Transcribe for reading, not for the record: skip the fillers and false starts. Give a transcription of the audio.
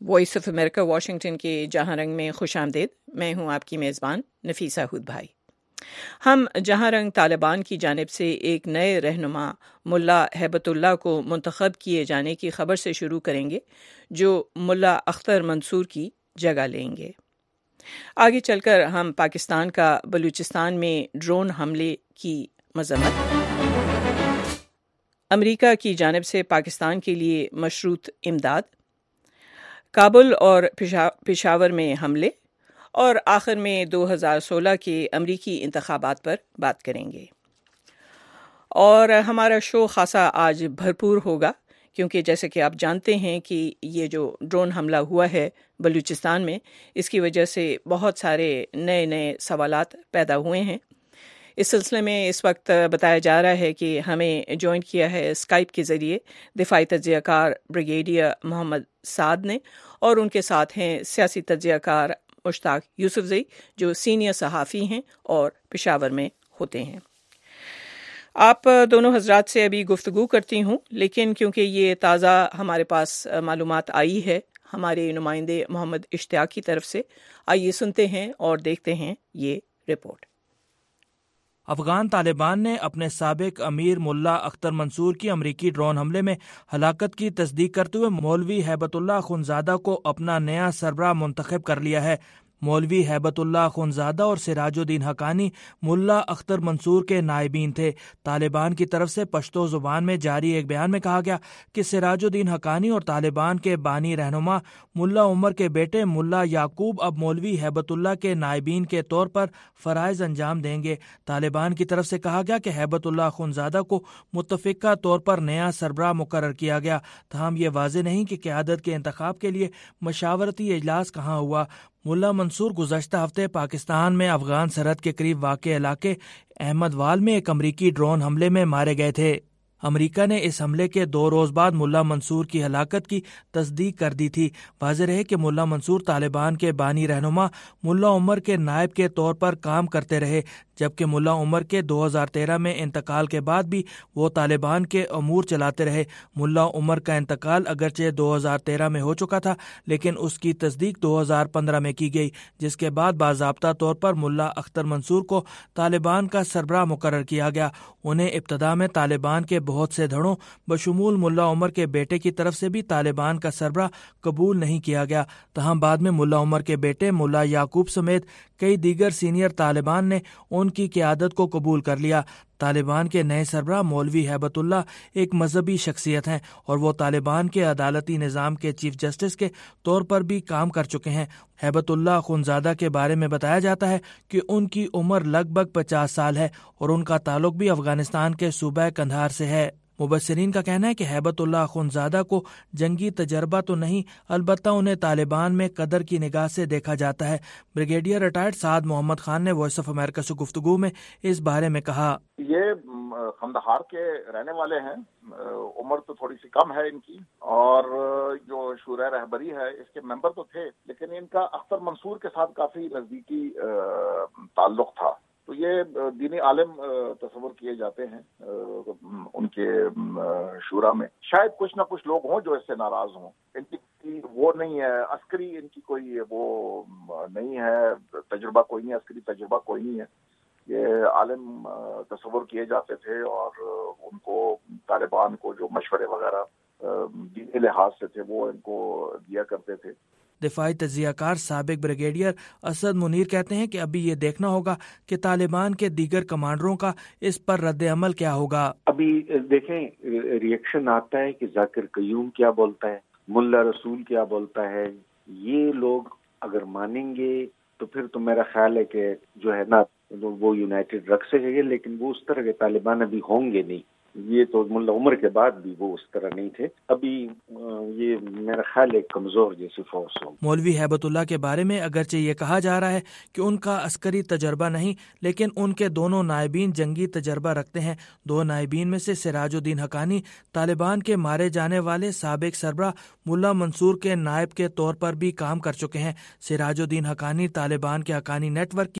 Voice of America Washington کے جہاں رنگ میں خوش آمدید. میں ہوں آپ کی میزبان نفیسہ ہود بھائی. ہم جہاں رنگ طالبان کی جانب سے ایک نئے رہنما ملا ہیبت اللہ کو منتخب کیے جانے کی خبر سے شروع کریں گے جو ملا اختر منصور کی جگہ لیں گے. آگے چل کر ہم پاکستان کا بلوچستان میں ڈرون حملے کی مذمت، امریکہ کی جانب سے پاکستان کے لیے مشروط امداد، کابل اور پشاور میں حملے، اور آخر میں 2016 کے امریکی انتخابات پر بات کریں گے. اور ہمارا شو خاصا آج بھرپور ہوگا کیونکہ جیسے کہ آپ جانتے ہیں کہ یہ جو ڈرون حملہ ہوا ہے بلوچستان میں، اس کی وجہ سے بہت سارے نئے سوالات پیدا ہوئے ہیں. اس سلسلے میں اس وقت بتایا جا رہا ہے کہ ہمیں جوائن کیا ہے اسکائپ کے ذریعے دفاعی تجزیہ کار بریگیڈیئر محمد سعد نے، اور ان کے ساتھ ہیں سیاسی تجزیہ کار مشتاق یوسفزئی جو سینئر صحافی ہیں اور پشاور میں ہوتے ہیں. آپ دونوں حضرات سے ابھی گفتگو کرتی ہوں، لیکن کیونکہ یہ تازہ ہمارے پاس معلومات آئی ہے ہمارے نمائندے محمد اشتیاق کی طرف سے، آئیے سنتے ہیں اور دیکھتے ہیں یہ رپورٹ. افغان طالبان نے اپنے سابق امیر ملا اختر منصور کی امریکی ڈرون حملے میں ہلاکت کی تصدیق کرتے ہوئے مولوی ہیبت اللہ اخندزادہ کو اپنا نیا سربراہ منتخب کر لیا ہے. مولوی ہیبت اللہ اخندزادہ اور سراج الدین حقانی ملا اختر منصور کے نائبین تھے. طالبان کی طرف سے پشتو زبان میں جاری ایک بیان میں کہا گیا کہ سراج الدین حقانی اور طالبان کے بانی رہنما ملا عمر کے بیٹے ملا یعقوب اب مولوی ہیبت اللہ کے نائبین کے طور پر فرائض انجام دیں گے. طالبان کی طرف سے کہا گیا کہ ہیبت اللہ اخندزادہ کو متفقہ طور پر نیا سربراہ مقرر کیا گیا، تاہم یہ واضح نہیں کہ قیادت کے انتخاب کے لیے مشاورتی اجلاس کہاں ہوا. ملا منصور گزشتہ ہفتے پاکستان میں افغان سرحد کے قریب واقع علاقے احمد وال میں ایک امریکی ڈرون حملے میں مارے گئے تھے. امریکہ نے اس حملے کے 2 روز بعد ملا منصور کی ہلاکت کی تصدیق کر دی تھی. واضح رہے کہ ملا منصور طالبان کے بانی رہنما ملا عمر کے نائب کے طور پر کام کرتے رہے، جبکہ ملا عمر کے 2013 میں انتقال کے بعد بھی وہ طالبان کے امور چلاتے رہے. ملا عمر کا انتقال اگرچہ 2013 میں ہو چکا تھا لیکن اس کی تصدیق 2015 میں کی گئی، جس کے بعد باضابطہ طور پر ملا اختر منصور کو طالبان کا سربراہ مقرر کیا گیا. انہیں ابتدا میں طالبان کے بہت سے دھڑوں بشمول ملا عمر کے بیٹے کی طرف سے بھی طالبان کا سربراہ قبول نہیں کیا گیا، تاہم بعد میں ملا عمر کے بیٹے ملا یعقوب سمیت کئی دیگر سینئر طالبان نے ان کی قیادت کو قبول کر لیا. طالبان کے نئے سربراہ مولوی ہیبت اللہ ایک مذہبی شخصیت ہیں اور وہ طالبان کے عدالتی نظام کے چیف جسٹس کے طور پر بھی کام کر چکے ہیں. ہیبت اللہ اخندزادہ کے بارے میں بتایا جاتا ہے کہ ان کی عمر لگ بھگ 50 سال ہے اور ان کا تعلق بھی افغانستان کے صوبہ قندھار سے ہے. مبصرین کا کہنا ہے کہ ہیبت اللہ اخندزادہ کو جنگی تجربہ تو نہیں، البتہ انہیں طالبان میں قدر کی نگاہ سے دیکھا جاتا ہے. بریگیڈیئر ریٹائرڈ سعد محمد خان نے وائس آف امریکہ سے گفتگو میں اس بارے میں کہا. یہ قندھار کے رہنے والے ہیں، عمر تو تھوڑی سی کم ہے ان کی، اور جو شورا رہبری ہے اس کے ممبر تو تھے، لیکن ان کا اختر منصور کے ساتھ کافی نزدیکی تعلق تھا. تو یہ دینی عالم تصور کیے جاتے ہیں ان کے شورا میں. شاید کچھ نہ کچھ لوگ ہوں جو اس سے ناراض ہوں. ان کی وہ نہیں ہے عسکری، ان کی کوئی وہ نہیں ہے تجربہ، کوئی نہیں عسکری تجربہ، کوئی نہیں ہے. یہ عالم تصور کیے جاتے تھے اور ان کو طالبان کو جو مشورے وغیرہ دینی لحاظ سے تھے وہ ان کو دیا کرتے تھے. دفاعی تجزیہ کار سابق بریگیڈیئر اسد منیر کہتے ہیں کہ ابھی یہ دیکھنا ہوگا کہ طالبان کے دیگر کمانڈروں کا اس پر رد عمل کیا ہوگا. ابھی دیکھیں ری ایکشن آتا ہے کہ ذاکر قیوم کیا بولتا ہے، ملا رسول کیا بولتا ہے. یہ لوگ اگر مانیں گے تو پھر تو میرا خیال ہے کہ جو ہے نا وہ یونائٹڈ رکھ سکیں گے، لیکن وہ اس طرح کے طالبان ابھی ہوں گے نہیں. یہ تو ملا عمر کے بعد بھی وہ اس طرح نہیں تھے. ابھی یہ میرا خیال ہے کمزور جیسی فورس ہو. مولوی ہیبت اللہ کے بارے میں اگرچہ یہ کہا جا رہا ہے کہ ان کا عسکری تجربہ نہیں، لیکن ان کے دونوں نائبین جنگی تجربہ رکھتے ہیں. 2 نائبین میں سے سراج الدین حقانی طالبان کے مارے جانے والے سابق سربراہ ملا منصور کے نائب کے طور پر بھی کام کر چکے ہیں. سراج الدین حقانی طالبان کے حقانی نیٹ ورک